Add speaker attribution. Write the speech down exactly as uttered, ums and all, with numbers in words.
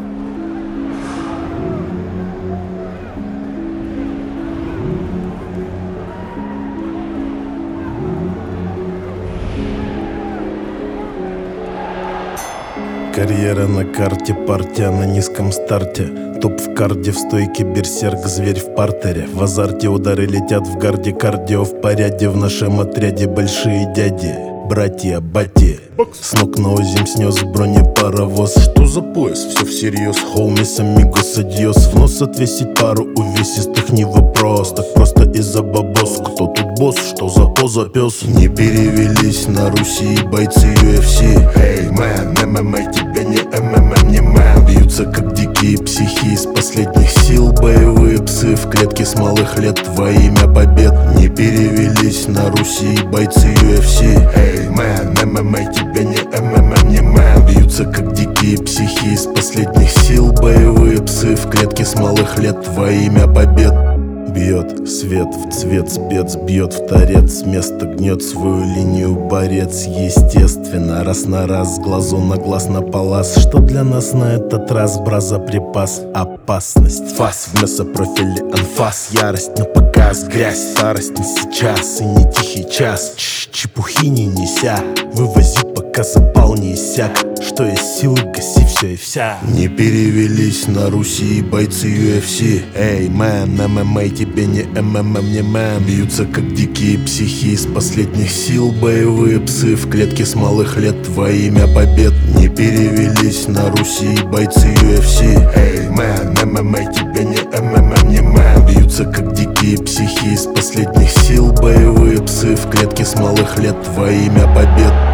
Speaker 1: Карьера на карте, партия на низком старте. Топ в карде, в стойке берсерк, зверь в партере. В азарте удары летят в гарде, кардио в порядке. В нашем отряде большие дяди, братья, бати. С ног на озим снес бронепаровоз. Что за пояс? Все всерьез. Хоумис, амигос, адьос. В нос отвесить пару увесистых не вопрос. Так просто из-за бабос. Кто тут босс? Что за поза, пес? Не перевелись на Руси бойцы ю эф си. Эй, мэн, эм эм а тебе не эм эм эм, не мэн. Бьются как дикие психи из последних сил. Боевые псы в клетке с малых лет во имя побед. Не перевелись на Руси бойцы ю эф си. Эй, мэн, эм эм а тебе не эм эм эм, не мэн. Бьются как дикие психи из последних сил. Боевые псы в клетке с малых лет во имя побед. Бьет свет в цвет, спец бьет в торец. С места гнет свою линию борец. Естественно, раз на раз, с глазу на глаз на палас. Что для нас на этот раз, браза, припас? Опасность, фас в мясопрофиле, анфас. Ярость на показ, грязь, старость не сейчас и не тихий час. Ч -ч Чепухи не неся, вывози, пока запал не иссяк. Что есть силы, гаси все и вся. Не перевелись на Руси бойцы ю эф си. Эй, мэн, эм эм а тебе не эм эм эм, не мэн. Бьются как дикие психи из последних сил. Боевые псы в клетке с малых лет во имя побед. Не перевелись на Руси бойцы ю эф си. Эй, мэн, эм эм а тебе не эм эм эм, не мэн. Бьются как дикие психи из последних сил. Боевые псы в клетке с малых лет во имя побед.